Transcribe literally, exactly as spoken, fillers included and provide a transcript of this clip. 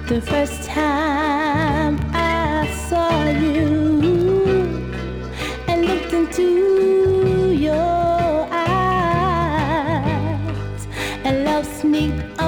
The first time I saw you and looked into your eyes, and love sneaked